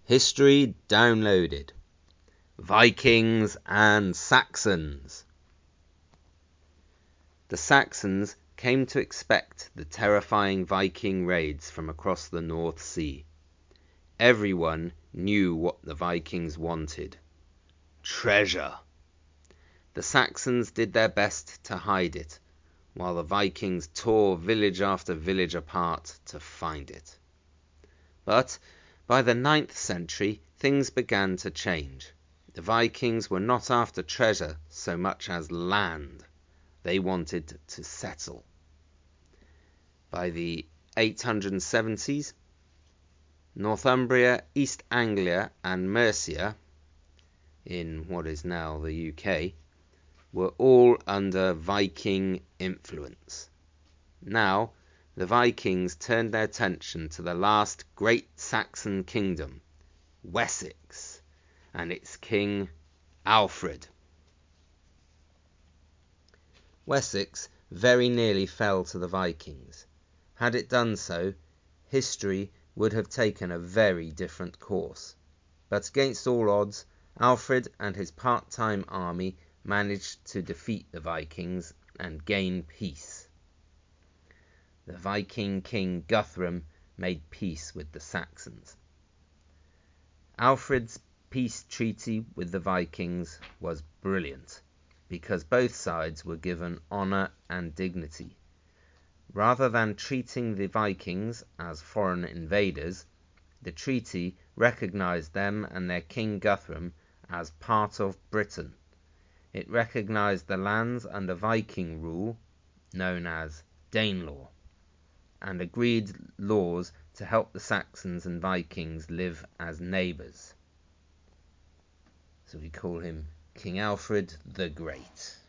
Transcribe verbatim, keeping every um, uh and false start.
History downloaded. Vikings and Saxons. The Saxons came to expect the terrifying Viking raids from across the North Sea. Everyone knew what the Vikings wanted: treasure. The Saxons did their best to hide it, while the Vikings tore village after village apart to find it. But by the ninth century, things began to change. The Vikings were not after treasure so much as land. They wanted to settle. By the eight hundred seventies, Northumbria, East Anglia and Mercia, in what is now the U K, were all under Viking influence. Now, the Vikings turned their attention to the last great Saxon kingdom, Wessex, and its king, Alfred. Wessex very nearly fell to the Vikings. Had it done so, history would have taken a very different course. But against all odds, Alfred and his part-time army managed to defeat the Vikings and gain peace. The Viking king Guthrum made peace with the Saxons. Alfred's peace treaty with the Vikings was brilliant, because both sides were given honor and dignity. Rather than treating the Vikings as foreign invaders, the treaty recognized them and their king Guthrum as part of Britain. It recognized the lands under Viking rule, known as Danelaw, and agreed laws to help the Saxons and Vikings live as neighbors. So we call him King Alfred the Great.